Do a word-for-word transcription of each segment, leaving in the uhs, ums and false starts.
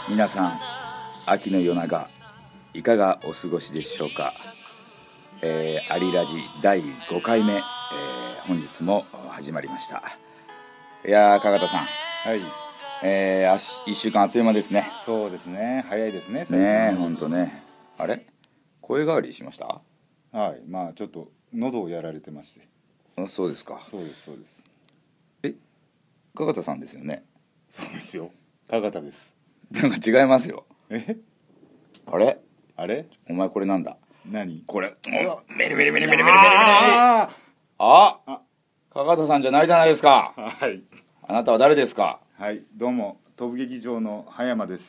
皆さん、秋の夜長いかがお過ごしでしょうか。えー、アリラジだいごかいめ、えー、本日も始まりました。いやー、加賀田さん、 はい、 えー、あしいっしゅうかんあっという間ですね。 そうですね、早いですね。 ねえ、ほんとね。あれ、声変わりしました？ はい、まあちょっと喉をやられてまして。 あ、そうですか。 そうですそうです。 え、加賀田さんですよね？ そうですよ、加賀田です。 なんか違いますよ。 え、 あれ、 あれ、 お前これなんだ？ 何これ、メリメリメリメリメリメリメリメリ。 あああ、 加賀田さんじゃないじゃないですか。 はい、 あなたは誰ですか？ はい、どうも飛ぶ劇場の葉山です。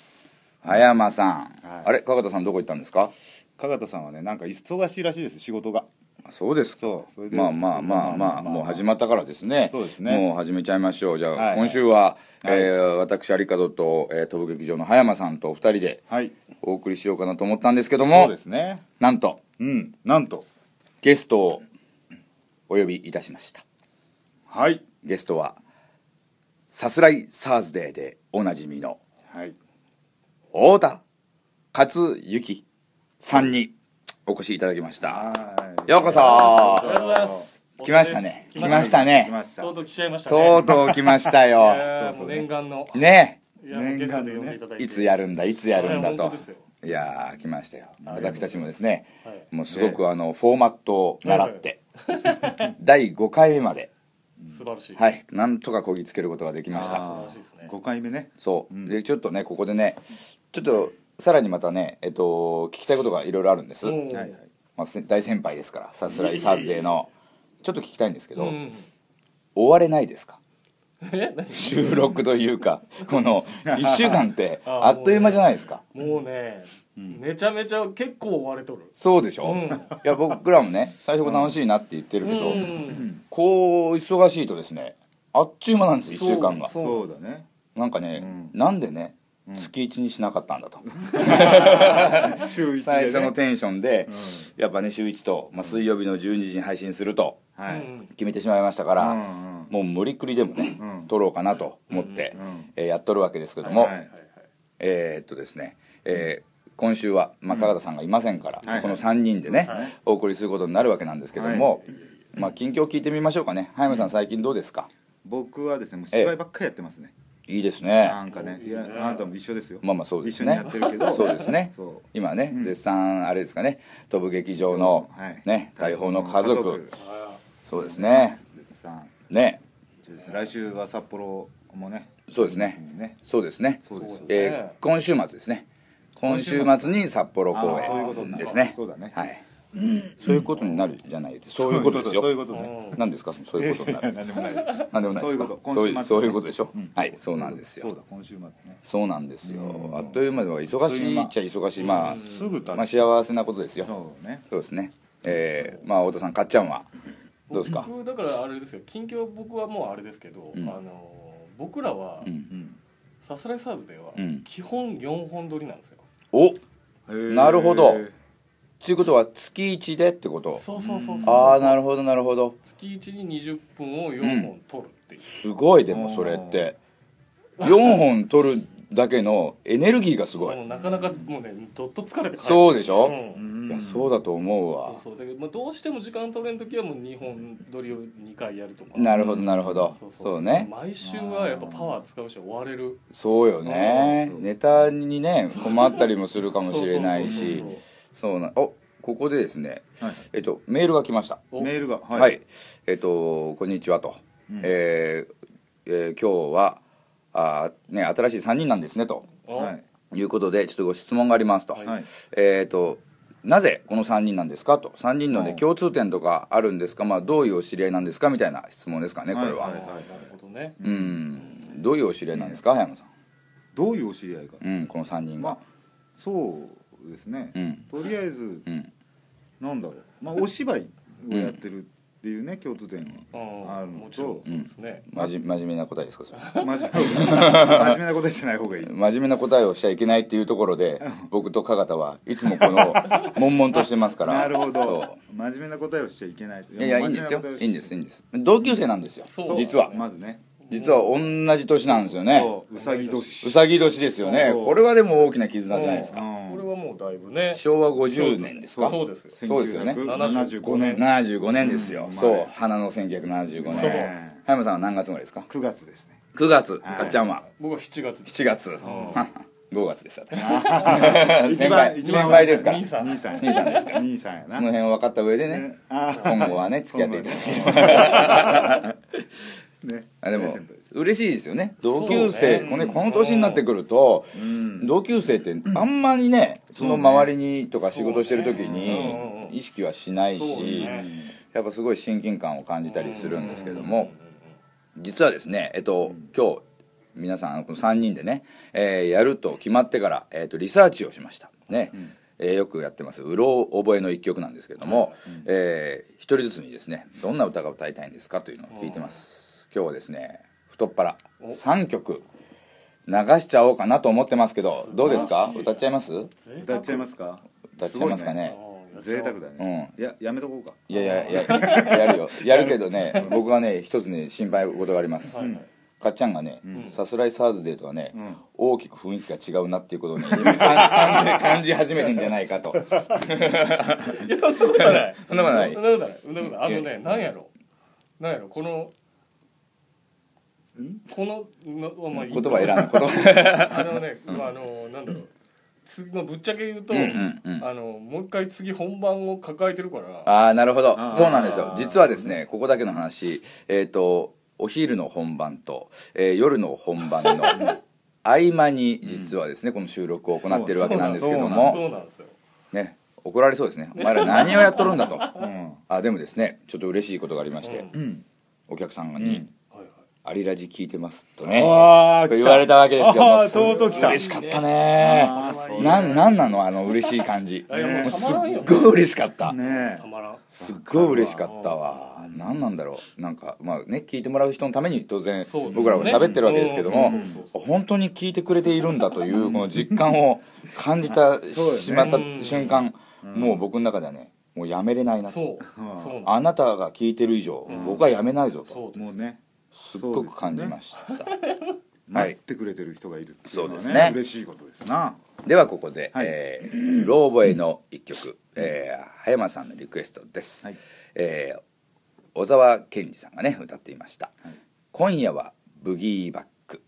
葉山さん、 はい、 あれ、加賀田さんどこ行ったんですか？ 加賀田さんはね、なんか忙しいらしいです、仕事が。 そうですか。 そう、それでまあまあまあまあ、もう始まったからですね。 そうですね、 もう始めちゃいましょう。じゃあ、 はいはい、 今週は、 はい、 えー、私有門と、えー、飛ぶ劇場の葉山さんとふたりでお送りしようかなと思ったんですけども、 そうですね、 なんと、 うん、なんとゲストをお呼びいたしました。 はい、 ゲストはさすらいサーズデーでおなじみの、 はい、 太田克之さんにお越しいただきました。 はい、 ようこそ。 ありがとうございます。 来ましたね。来ました来ね。 ました。 とうとう来ちゃいましたね。 とうとう来ましたよ。 いやーもう念願のねいやもうゲストで呼んでいただいて、 いつやるんだいつやるんだといや本当ですよ。 いやー来ましたよ。私たちもですね、 はい、 もうすごくあのフォーマットを習ってだいごかいめまで素晴らしい。 はい、なんとかこぎつけることができました。 素晴らしいですね。 ごかいめね。 そう、 うん、 でちょっとねここでねちょっとさらにまたねえっと聞きたいことがいろいろあるんです。 うんはいはい、 まあ、大先輩ですからさすらいサーズデーのちょっと聞きたいんですけど、 うん、 終われないですか？ え何収録というかこのいっしゅうかんってあっという間じゃないですか。 もうね、うん、めちゃめちゃ結構追われとる。 そうでしょ、 うん、いや僕らもね最初楽しいなって言ってるけど、 うん、 こう忙しいとですねあっちゅう間なんですいっしゅうかんが。 そうだね、 なんかね、 うん、 なんでねうん、 月いちにしなかったんだと週いちでね、 最初のテンションで、 うん、 やっぱね週いちと、まあ、水曜日のじゅうにじに配信するとはい、 決めてしまいましたから、 うんうん、 もう無理くりでもね、 うん、 撮ろうかなと思って、 うん、 えーやっとるわけですけども、 はいはいはい、 えー、っとですね、えー、今週は、まあ、加賀田さんがいませんから、 うん、 このさんにんでね、 はい、 お送りすることになるわけなんですけども、はい、まあ、近況聞いてみましょうかね。葉山さん最近どうですか？ 僕はですねもう芝居ばっかりやってますね。 いいですね。 なんかね、いやあなたも一緒ですよ。 まあまあそうですね。 一緒にやってるけどそうですね。今ね、うん、絶賛あれですかね、飛ぶ劇場の、はい、ね大砲の家族、家族そうですね。 絶賛ね。 来週は札幌もね。 そうですね。ねそうですね。 そうです。 えー、今週末ですね。今週末に札幌公演ですね。 そうだね。 はい。そういうことになるじゃないです。そういうことですよ。 そういうことね。 何ですかそういうことになる。 何でもない。 何でもないですか。そういうこと。そういうそういうことでしょ。はい、そうなんですよ。 そうだ今週末ね。 そうなんですよ。あっという間では忙しいっちゃ忙しいまあすぐまあ幸せなことですよ。 そうね。 そうですね。えー、まあ太田さんかっちゃんはどうですか？ 僕だからあれですよ。近況僕はもうあれですけど、あの僕らはさすらいサーズでは基本よんほん撮りなんですよ。 お、なるほど。ということは月いちでってこと？ そうそうそうそう。 ああなるほどなるほど。 月いちににじゅっぷんをよんほん撮るっていう。 すごいでもそれってよんほん撮るだけのエネルギーがすごい。 もうなかなかもうねどっと疲れて帰る。 そうでしょ？ うん、 いやそうだと思うわ。 そうそうだけど、まあ、どうしても時間取れん時はもうにほん撮りをにかいやるとか。 なるほどなるほど。そうそうそうね。 毎週はやっぱパワー使うし追われる。 そうよね。ネタにね困ったりもするかもしれないし。そうなおここでですね、はい、えっとメールが来ました。 メールがはい、はい、えっとこんにちはと、うん、えーえー、今日はあね新しいさんにんなんですねと、はい、いうことでちょっとご質問がありますと、はい、えっとなぜこのさんにんなんですかと、さんにんの、ね、共通点とかあるんですか、まあ、どういうお知り合いなんですかみたいな質問ですかねこれは。 はいはいはい、なるほどね。 うん、どういうお知り合いなんですか、葉山さん。 どういうお知り合いか、 うん、このさんにんが、まあ、 そうですね、うん、とりあえず、うん、なんだろう、まあ、お芝居をやってるっていうね、うん、共通点があるのと、 そうですね、 うん、真面目な答えですかそれ。 真面目な答えじゃない方がいい。 真面目な答えをしちゃいけないっていうところで僕と加賀田はいつもこの悶々としてますからなるほど、真面目な答えをしちゃいけない。 いやいやいいんですよ、いいんですいいんです、同級生なんですよ、実は。 まずね、 実は同じ年なんですよね。 うさぎ年うさぎ年ですよね。これはでも大きな絆じゃないですか。 これはもうだいぶね、 しょうわごじゅうねんですか。 そうですよ。 そうですよね。 ななじゅうごねんななじゅうごねんですよ。そう、花のせんきゅうひゃくななじゅうごねん。 そう。 葉山さんは何月生まれですか。 くがつですね。 くがつ。かっちゃんは僕はしちがつ。 しちがつ。ごがつです。 一番先輩ですから。 兄さん兄さん兄さんですから。 兄さんやな。 その辺を分かった上でね、今後はね付き合っていただければ。あでも嬉しいですよね。同級生このこの年になってくると、同級生ってあんまりね、その周りにとか仕事してる時に意識はしないし、やっぱすごい親近感を感じたりするんですけども、実はですね、えっと今日皆さんこのさんにんでね、えー、やると決まってから、えー、とリサーチをしましたね、うんえー、よくやってますうろ覚えの一曲なんですけれども、うんえー、一人ずつにですねどんな歌が歌いたいんですかというのを聞いてます。今日はですね太っ腹さんきょく流しちゃおうかなと思ってますけど、どうですか。歌っちゃいます歌っちゃいますか。 歌っちゃいますかね。 贅沢だね、うん、いややめとこうか。 いやいやいややるよやるけどね僕はね一つね心配事があります、はいはいかっちゃんがね、うん、さすらいサーズデーとはね、うん、大きく雰囲気が違うなっていうことをね感じ、感じ始めてんじゃないかと。 いやそんなことないそんなことないそんなことないそんなことないあのね何やろ何やろこのこのの、まあ、 言葉選んだ言葉あのね、うんまあ、あのなんだろう次、まあ、ぶっちゃけ言うと、うんうんうん、あのもう一回次本番を抱えてるから。 ああなるほどそうなんですよ。実はですねここだけの話えっ、ー、とお昼の本番と、えー、夜の本番の合間に実はですね、うん、この収録を行っているわけなんですけども、 そうなんですよね、怒られそうですね。お前ら何をやっとるんだと、うん、あでもですねちょっと嬉しいことがありまして、うん、お客さんに、うんアリラジ聞いてますとねと言われたわけですよ。 あとうとう来た。 嬉しかったね。なん、なんなのあの嬉しい感じ。もうすっごい嬉しかった。ねすっごい嬉しかったわ。なんなんだろう。なんかまあね聞いてもらう人のために当然僕らは喋ってるわけですけども、本当に聞いてくれているんだというこの実感を感じたしまった瞬間、もう僕の中ではね。もうやめれないなと。あなたが聞いてる以上僕はやめないぞと。 もうね。 すっごく感じました。 待ってくれてる人がいるっていうのはね、そうですね。 嬉しいことですな。 ではここで、はいえー、うろ覚えの一曲、えー、葉山さんのリクエストです。はいえー、小沢健二さんがね歌っていました。はい、今夜はブギーバック。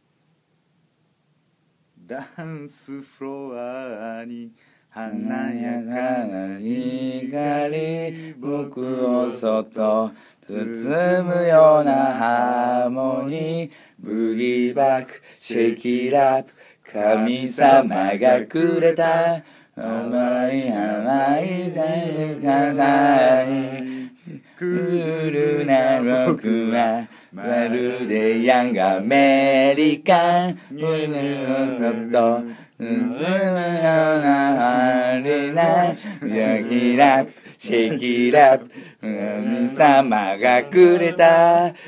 ダンスフロアに華やかな光僕をそっと包むようなハーモニーブギーバックシェイキーラップ神様がくれた甘い甘い大かいクールな僕はまるでヤングアメリカン僕をそっと包むようなハリナシェキラップシェイキラップ神様がくれた甘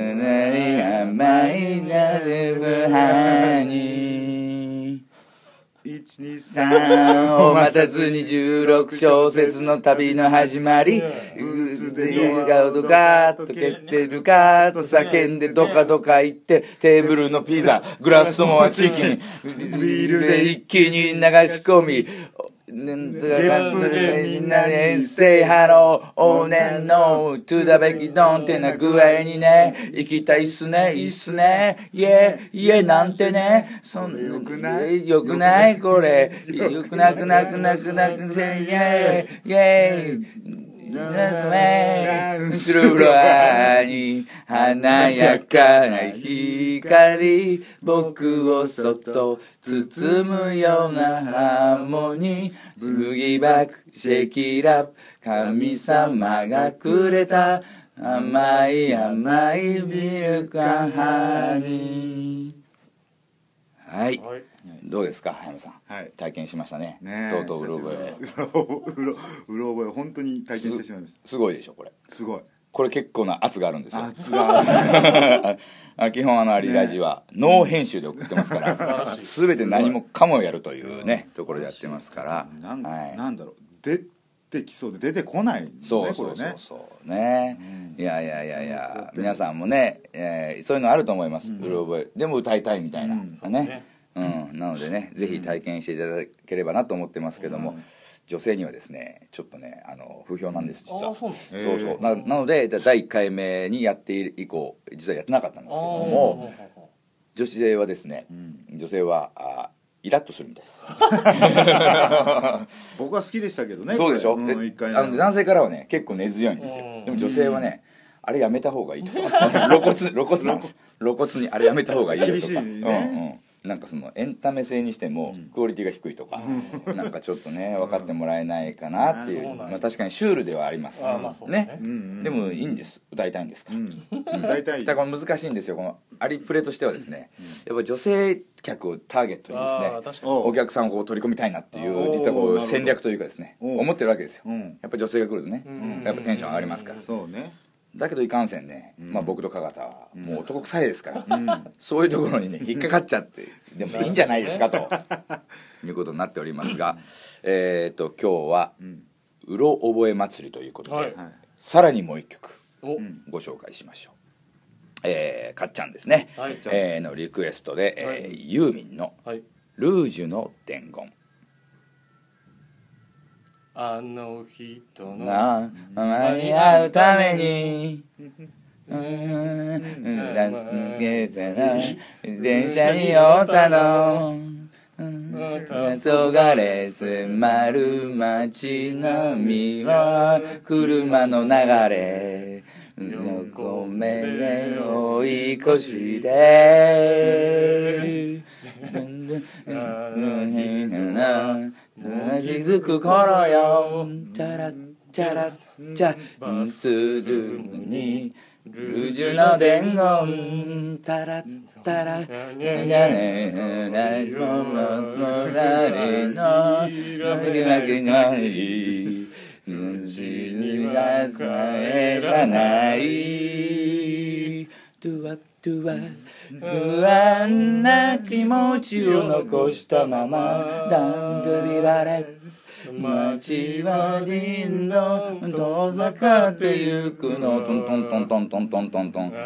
いナルブハニーいちにさんを待たずにじゅうろく小節の旅の始まりうつで言うがどかと蹴ってるかと叫んでどかどか言ってテーブルのピザグラスモアチキンビールで一気に流し込みなんとかかんとかみんなで Say hello oh no no to the back down ってな具合にね行きたいっすねいいっすねイエーイエーなんてねそんなよくないよくないこれよくなくなくなくなくせイエーイイエーイスルフロアに華やかな光僕をそっと包むようなハーモニーブギーバックシェイキーラップ神様がくれた甘い甘いミルクハニー。はい、はいどうですか葉山さん、はい、体験しましたね。ねとうとううろ覚えうろ覚え本当に体験してしまいました。 す, すごいでしょこれ。 すごいこれ結構な圧があるんですよ。 圧がある基本あのアリラジはノー編集で送ってますから、ね、全て何もかもやるというねところでやってますから。 なん、はい、なんだろうでてきそうで出てこない、ね、 そうそうそうそうね、うん、いやいやいやいや皆さんもね、えー、そういうのあると思います、うん、うろ覚えでも歌いたいみたいな、うん、ね、うん、なのでねぜひ体験していただければなと思ってますけども、うん、女性にはですねちょっとねあの不評なんです実は。そうそうな, なのでだいいっかいめにやって以降実はやってなかったんですけども、女性はですね、うん、女性はあイラッとするみたいです僕は好きでしたけどね。 そうでしょ、うん、であの男性からはね結構根強いんですよ。でも女性はね、あれやめた方がいいとか露骨露骨なんです露骨にあれやめた方がいいとか厳しいね、うんうんなんかそのエンタメ性にしてもクオリティが低いとか、うん、なんかちょっとね分かってもらえないかなっていう、うん、まあ、確かにシュールではあります、あ、まあ、ね、うんうん、でもいいんです、歌いたいんですから、うん、歌いたいだから難しいんですよこのアリプレとしてはですね、うん、やっぱ女性客をターゲットにですねお客さんをこう取り込みたいなっていう実はこう戦略というかですね思ってるわけですよ、うん、やっぱ女性が来るとね、うん、やっぱテンション上がりますから、 そうねだけどいかんせんね、うん、まあ僕と香方はもう男臭いですから、うん、そういうところにね引っかかっちゃってでもいいんじゃないですかということになっておりますがえっと今日はうろ覚え祭りということで、はい、さらにもう一曲ご紹介しましょう。えー、かっちゃんですね、はい、えー、のリクエストで、はいえー、ユーミンのルージュの伝言。 あの人のままに会うためにラスつけたら電車に酔ったの黄昏迫る街並みは車の流れ横目で追い越して気づく頃よチャラチャラチャするのにルージュの伝言タラタラじゃねラジオのられのわけわけない命が帰らないドゥワドゥワ不安な気持ちを残したままダンドゥビバレ街は人の遠ざかってゆくのトントントントントントントントン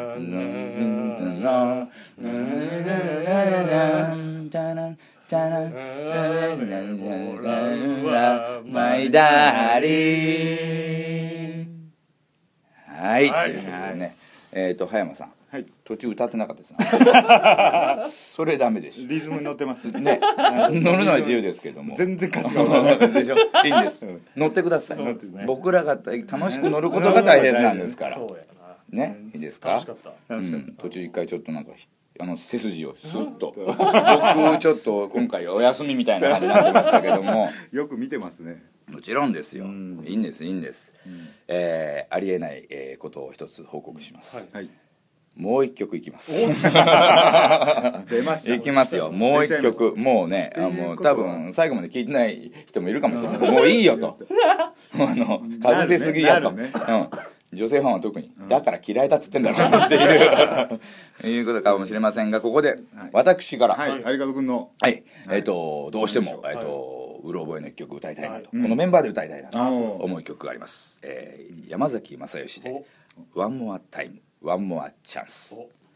マイダーリーはいということでねえっと葉山さんはい、途中歌ってなかったですなそれダメでしょ。 リズムに乗ってますね乗るのは自由ですけども全然歌詞が分からないでしょ。いいんです、うん、乗ってください、ね、僕らが楽しく乗ることが大切なんですからそうやなね、いいですか。楽しかった、うん、途中一回ちょっとなんかあの背筋をスッと僕ちょっと今回お休みみたいな感じになってましたけどもよく見てますね。 もちろんですよ、うん、いいんですいいんです、うんえー、ありえない、えー、ことを一つ報告します、はいはいもう一曲いきます出ましたいきますよもう一曲もうねあもう多分最後まで聞いてない人もいるかもしれないもういいよとあのかぶせすぎやと、ねねうん、女性ファンは特に、うん、だから嫌いだっつってんだろうっていういうことかもしれませんがここで私からはい、はい、有門君のはい、えっ、ー、とどうしても、えっ、ー、とうろ覚えの一曲歌いたいなと、はい、このメンバーで歌いたいなと思う曲があります、えー、山崎正義でOne More Time One More Chance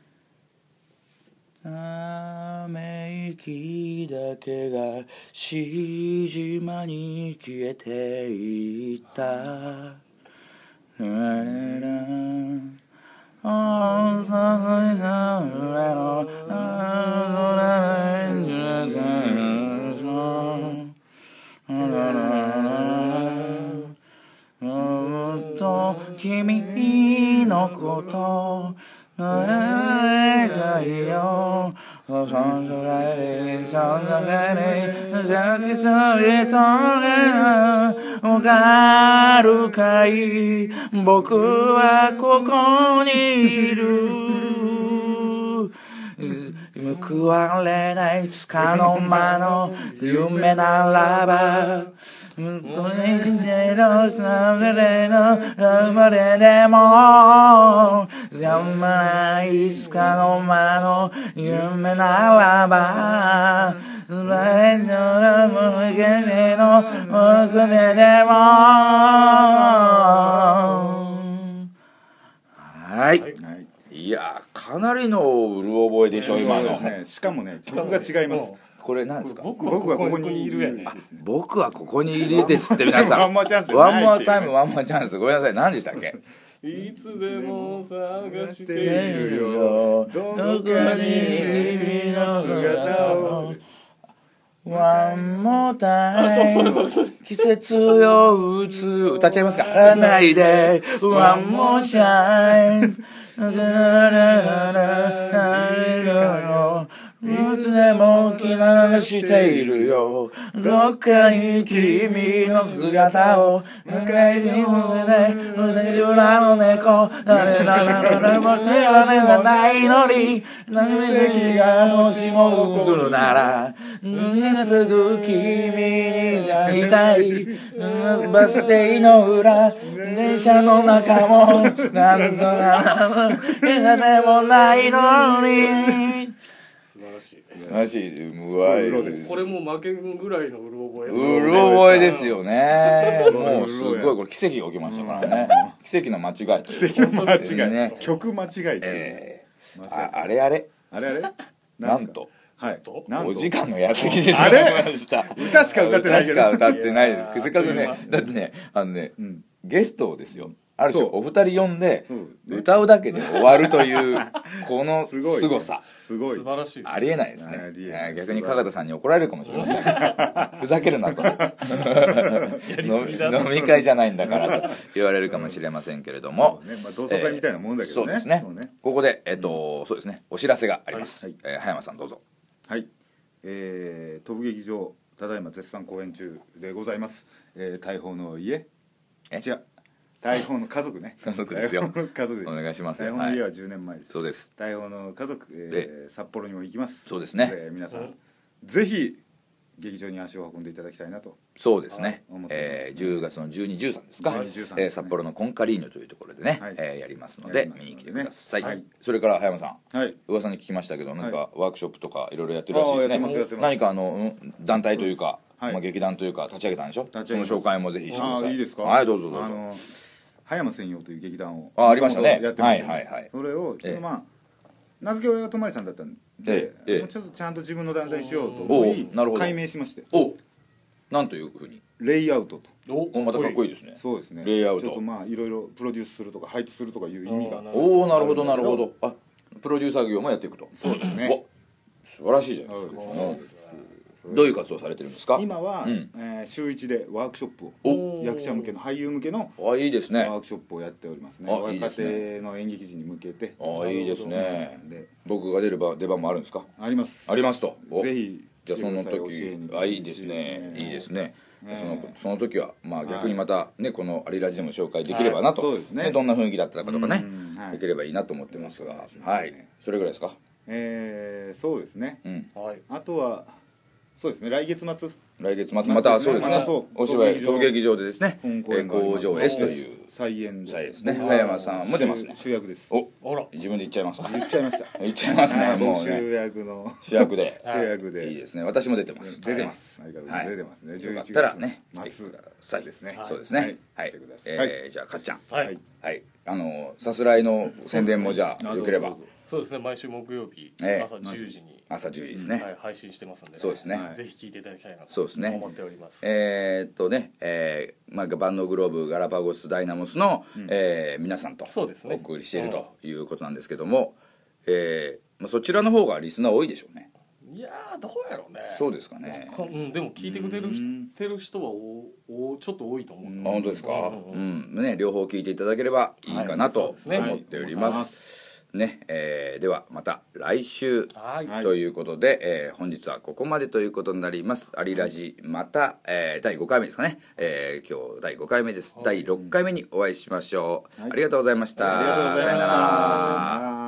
ため息だけがしじまに消えていった君のことなれたいよそんなにそんなにさっきとりとげわかるかい僕はここにいる報われないつかの間の夢ならばこの一日のされの生まれでもざまないつかの間の夢ならばすべての無限の奥ででもはい、はい、いやかなりのうる覚えでしょ今の、 ね、しかもね曲が違います。 これ何ですか？ 僕はここにいるやね。 僕はここにいるですって皆さん。 ワンモアチャンス。 ワンモアタイムワンモアチャンス。ごめんなさい。何でしたっけ？ いつでも探しているよ。どこかに君の姿を。 ワンモアタイム。季節よ打つ歌っちゃいますか？らないで。ワンモアチャンス。いつでも気流しているよ。どっかに君の姿を迎えに乗せて無責任の猫誰ならなら僕はねはないのに何奇がもしも来るなら胸がつく君に会いたい。バス停の裏電車の中もなんとなく嫌でもないのに素晴らしい素晴らしい。うわいこれも負けんぐらいのうる覚えうる覚えですよね。もうすごいこれ奇跡が起きましたからね。奇跡の間違い奇跡の間違い、ね、曲間違い、 えー、あ, あれあれあれあれなんとはい、 お時間のやってきてしまいました。 歌しか歌ってないけど。 歌しか歌ってないです。せっかくね、だってね、あのね、うん、ゲストをですよ。ある種お二人呼んで歌うだけで終わるというこの凄さ。 すごい。 素晴らしいです。 ありえないですね。逆に加賀田さんに怒られるかもしれません。ふざけるなと。飲み会じゃないんだからと言われるかもしれませんけれども。 同窓会みたいなもんだけどね。 そうですね。ここでえっとそうですねお知らせがあります。葉山さんどうぞ。 はい。えー、飛ぶ劇場ただいま絶賛公演中でございます、えー、大砲の家え違う大砲の家族ね家族ですよ家族です。 お願いします。 大砲の家はじゅうねんまえです、 そうです。 大砲の家族、えー、札幌にも行きます。 そうですね、 えー、皆さん、うん、ぜひ劇場に足を運んでいただきたいなと。 そうですね、えー、じゅうがつのじゅうに、じゅうさんですか、えー、札幌のコンカリーニョというところでね、はいえー、やりますので見に来てください、はい、それから葉山さん、はい、噂に聞きましたけどなんかワークショップとかいろいろやってるらしいですね。何かあの団体というか、はいまあ、劇団というか立ち上げたんでしょ。その紹介もぜひしてください。 あいいですか。 はいどうぞどうぞ。あの葉山専用という劇団をあありましたね。 やってました、 はいはいはい、 それをちょっとまあ、ええ名付け親が泊さんだったんで、ええ、もうちょっとちゃんと自分の団体にしようと思い改名しまして。 おなんというふうにレイアウトと。 おまたかっこいいですね。 そうですね。 レイアウトちょっとまあいろいろプロデュースするとか配置するとかいう意味が。 おおなるほどなるほど。あプロデューサー業もやっていくと。 そうですね。 素晴らしいじゃないですか。そうです。どういう活動されてるんですか。 今は、うんえー、週一でワークショップを役者向けの俳優向けのあいいですねワークショップをやっておりますね。若手の演劇人に向けて。 あいいですね。で僕が出る場出番もあるんですか。 ありますありますと。 ぜひじゃあその時あいいですねいいですね。そのその時はまあ逆にまたねこのアリラジでも紹介できればなと、ねどんな雰囲気だったかとかねできればいいなと思ってますが、はいそれぐらいですか。 えーそうですね。あとはそうですね来月末来月末またそうですねお芝居東劇場でですね工場 S という再演ですね葉山さんも出ますね。 主役です。 お自分で言っちゃいますか。 言っちゃいました言っちゃいますね。もう主役の主役で主役でいいですね。私も出てます出てますありがとうございます。出てますね。 じゅういちがつね末そうですねそうですねはいじゃあかっちゃんはいはいあのさすらいの宣伝もじゃあよければ。 そうですね毎週木曜日朝じゅうじに朝じゅうじですね、 はい、配信してますんで、 そうですねぜひ聞いていただきたいなと思っております。 えー、っとね、えーまあ、万能グローブガラパゴスダイナモスの、うんえー、皆さんとお送りしているということなんですけども、えーまあ、そちらの方がリスナー多いでしょうね。 いやーどうやろうね。 そうですかね。 うん、でも聞いてくれるてる人はおおちょっと多いと思う。 あ本当ですか。うん、うん、ね両方聞いていただければいいかなと思っております。ねえー、ではまた来週ということで、えー、本日はここまでということになります。アリラジまた、えー、だいごかいめですかね、えー、今日だいごかいめです。だいろっかいめにお会いしましょう。ありがとうございました。 ありがとうございました。さよなら。